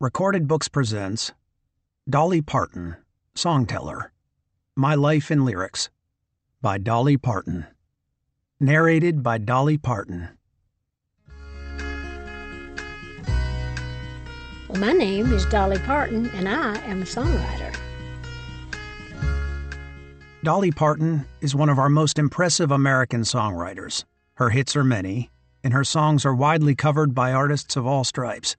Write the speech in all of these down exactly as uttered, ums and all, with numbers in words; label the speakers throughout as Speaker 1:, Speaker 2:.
Speaker 1: Recorded Books presents Dolly Parton, Songteller, My Life in Lyrics by Dolly Parton. Narrated by Dolly Parton.
Speaker 2: Well, my name is Dolly Parton, and I am a songwriter.
Speaker 1: Dolly Parton is one of our most impressive American songwriters. Her hits are many, and her songs are widely covered by artists of all stripes.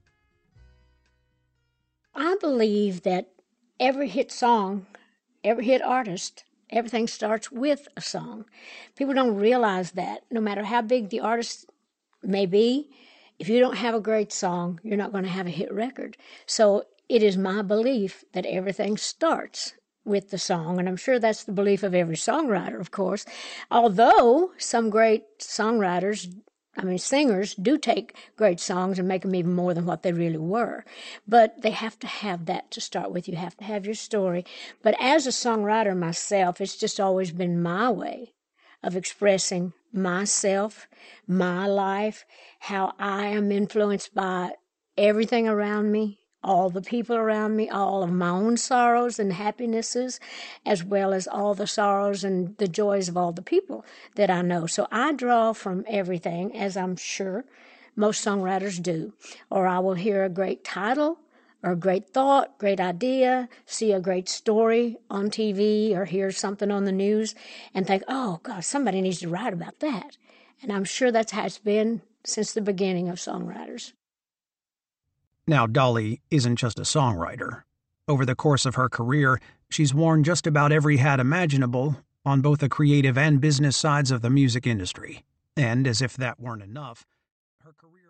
Speaker 2: I believe that every hit song, every hit artist, everything starts with a song. People don't realize that no matter how big the artist may be, if you don't have a great song, you're not going to have a hit record. So it is my belief that everything starts with the song, and I'm sure that's the belief of every songwriter, of course. Although some great songwriters, I mean singers, do take great songs and make them even more than what they really were. But they have to have that to start with. You have to have your story. But as a songwriter myself, it's just always been my way of expressing myself, my life, how I am influenced by everything around me, all the people around me, all of my own sorrows and happinesses, as well as all the sorrows and the joys of all the people that I know. So I draw from everything, as I'm sure most songwriters do. Or I will hear a great title or a great thought, great idea, see a great story on T V or hear something on the news and think, oh, God, somebody needs to write about that. And I'm sure that's how it's been since the beginning of songwriters.
Speaker 1: Now, Dolly isn't just a songwriter. Over the course of her career, she's worn just about every hat imaginable on both the creative and business sides of the music industry. And as if that weren't enough, her career